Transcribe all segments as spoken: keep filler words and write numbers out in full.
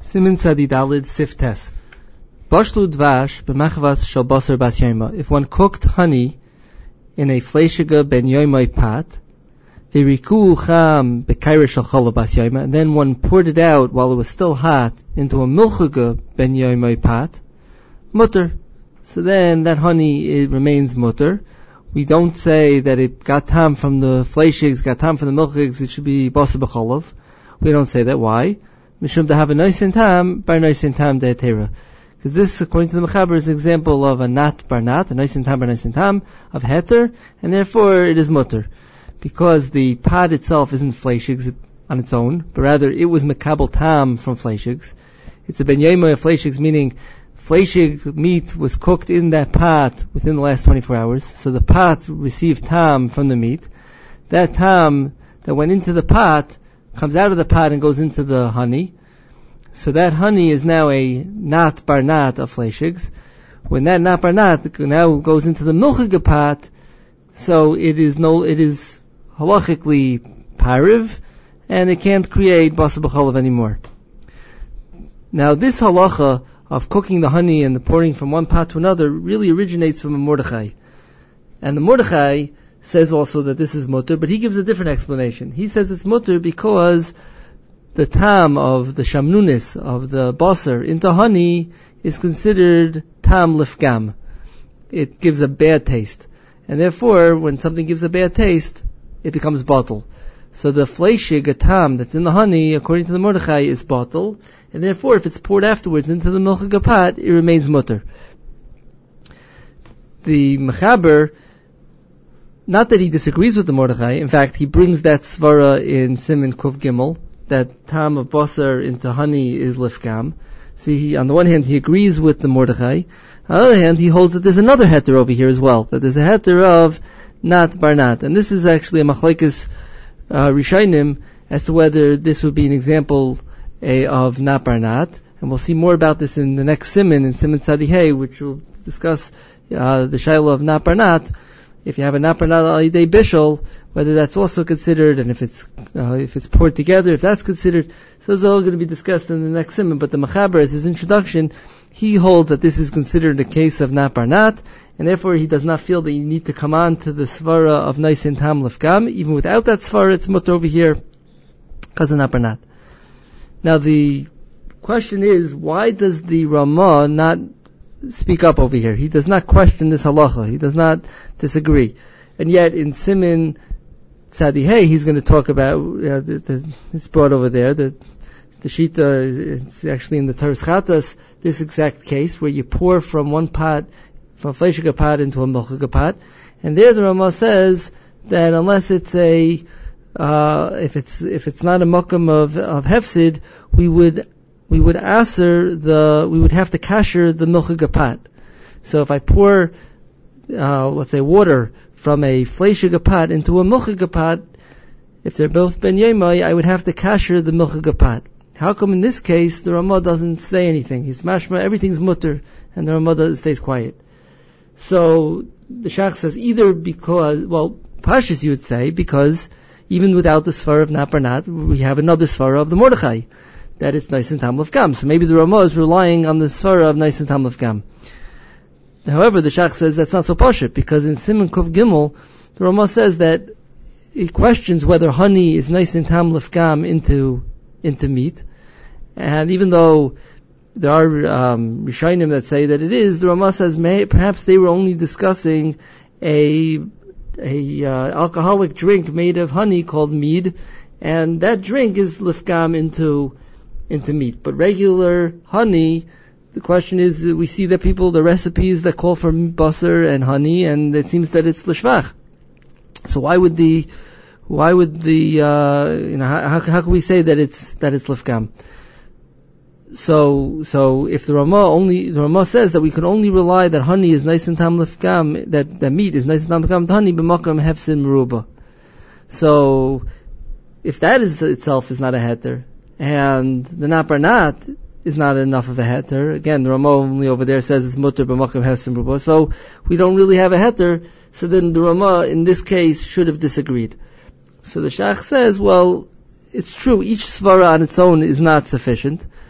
Simin Tzadi Dalid Siftes. Bashlu dvash b'machvas shel basar bas yoima. If one cooked honey in a fleishiga ben yoimai pot, v'riku cham b'kaira shel chala bas yoima, and then one poured it out while it was still hot into a milchiga ben yoimai pot, mutter. So then that honey, it remains mutter. We don't say that it got tam from the fleishigs, got tam from the milchigs, it should be basar b'chalav. We don't say that. Why? Mishum to have a nice in tam, bar nice in tam de etera. Because this, according to the Mechaber, is an example of a nat bar nat, a nice in tam bar nice in tam, of heter, and therefore it is mutter. Because the pot itself isn't fleishigs on its own, but rather it was mekabel tam from fleishigs. It's a ben yoimai of fleishigs, meaning fleishig meat was cooked in that pot within the last twenty-four hours, so the pot received tam from the meat. That tam that went into the pot comes out of the pot and goes into the honey. So that honey is now a nat bar nat of fleishigs. When that nat bar nat now goes into the milchiga pot, so it is no, it is halachically pariv, and it can't create basar b'chalav anymore. Now this halacha of cooking the honey and the pouring from one pot to another really originates from a Mordechai. And the Mordechai says also that this is mutter, but he gives a different explanation. He says it's mutter because the tam of the shamnunis, of the basar, into honey is considered tam lifgam. It gives a bad taste. And therefore, when something gives a bad taste, it becomes batel. So the fleishig, a tam that's in the honey, according to the Mordechai, is batel. And therefore, if it's poured afterwards into the milchiga pot, it remains mutter. The Mechaber, not that he disagrees with the Mordechai, in fact, he brings that svara in Siman Kuf Gimel, that tam of basar into honey is lifgam. See, he, on the one hand, he agrees with the Mordechai. On the other hand, he holds that there's another heter over here as well, that there's a heter of nat bar nat. And this is actually a machlekes uh, Rishayim as to whether this would be an example a, of nat bar nat. And we'll see more about this in the next siman, in Siman Tzadi Hey, which will discuss uh, the shayla of nat bar nat. If you have a nat bar nat al yidei bishul, whether that's also considered, and if it's uh, if it's poured together, if that's considered. So those are all going to be discussed in the next siman. But the Mechaber, as his introduction, he holds that this is considered a case of nat bar nat, and therefore he does not feel that you need to come on to the svara of nice and tam lefgam. Even without that svara, it's mutter over here because of nat bar nat. Now the question is, why does the Ramah not speak up over here? He does not question this halacha. He does not disagree. And yet in Siman Tzadi Hey, he's going to talk about, uh, the, the, it's brought over there, the, the Shita, it's actually in the Taras Chatas, this exact case, where you pour from one pot, from a fleishiga pot into a milchiga pot. And there the Ramah says that unless it's a, uh, if it's, if it's not a makam of, of hefsid, we would, we would aser the, we would have to kasher the milchiga pot. So if I pour, uh, let's say water from a fleishiga pot into a milchiga pot, if they're both ben yoimai, I would have to kasher the milchiga pot. How come in this case the Ramah doesn't say anything? He's mashma, everything's mutter, and the Ramah stays quiet. So the Shach says either because, well, Pashas you would say, because even without the svara of nat bar nat, we have another svara of the Mordechai, that it's nice and tam lefgam. So maybe the Ramah is relying on the svara of nice and tam lefgam. However, the Shach says that's not so pashut, because in Siman Kuf Gimel, the Ramah says that it questions whether honey is nice and tam lefgam into into meat, and even though there are um, Rishonim that say that it is, the Ramah says may, perhaps they were only discussing a a uh, alcoholic drink made of honey called mead, and that drink is lefgam into into meat. But regular honey, the question is, we see that people, the recipes that call for basar and honey, and it seems that it's l'shvach. So why would the, why would the, uh, you know, how, how can we say that it's, that it's lefgam? So, so if the Ramah only, the Ramah says that we can only rely that honey is nice and tam lefgam, that, that meat is nice and tam lefgam to honey, b'makam hefsin meruba. So, if that is itself is not a heter, and the nat bar nat is not enough of a heter. Again, the Ramah only over there says it's mutter b'makam hefsin meruba. So we don't really have a heter. So then the Ramah in this case should have disagreed. So the Shach says, well, it's true, each svara on its own is not sufficient,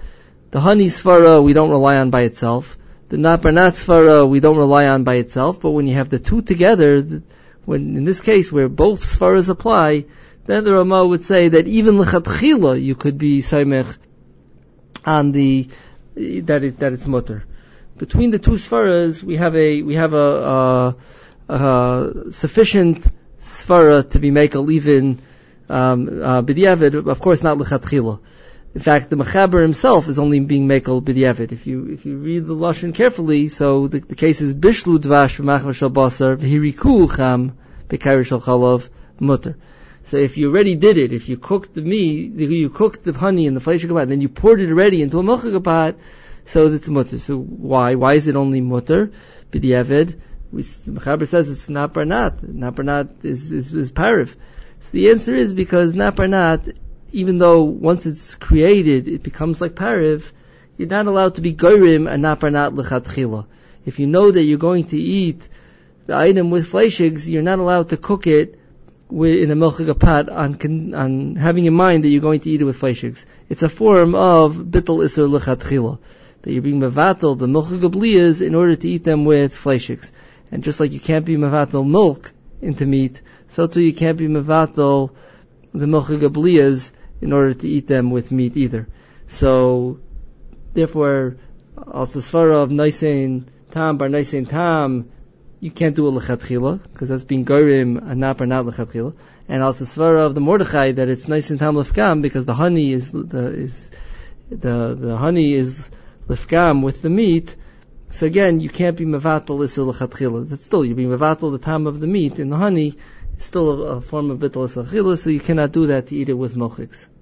The honey svara we don't rely on by itself. The naparnat svara we don't rely on by itself. But when you have the two together, when in this case where both svaras apply, then the Rama would say that even lechatchila you could be saimech on the that it that it's mutter. Between the two svaras, we have a we have a, a, a sufficient svara to be mekel even um, uh, b'diavad. Of course, not lechatchila. In fact, the Mechaber himself is only being mekel b'diavad. If you if you read the lashon carefully, so the, the case is bishlu dvash b'machva shel basar v'hiriku cham b'kair shel chalav mutter. So if you already did it, if you cooked the meat, you cooked the honey in the flesh of and then you poured it already into a milchig pot, so that's mutter. So why? Why is it only mutter? B'diavad. The Mechaber says it's naparnat. Naparnat is is, is parav. So the answer is because naparnat, even though once it's created, it becomes like parav, you're not allowed to be goyrim a naparnat lechatchila. If you know that you're going to eat the item with fleishigs, you're not allowed to cook it with, in a milchig pot on, on having in mind that you're going to eat it with fleishigs. It's a form of bittul iser lechatchila, that you're being mevatel the milchig bliyas in order to eat them with fleishigs. And just like you can't be mevatel milk into meat, so too you can't be mevatel the milchig bliyas in order to eat them with meat either. So, therefore, also svara of noisein tam bar noisein tam, you can't do a lechatchila, because that's being gorim a nap or not lechatchila. And also svara of the Mordechai that it's noisein tam lefkam, because the honey is the is the the honey is lefkam with the meat. So again, you can't be mevatel isil lechatchila. That's still you're being mevatel the tam of the meat in the honey. It's still a, a form of bittul lechatchila, so you cannot do that to eat it with milchigs.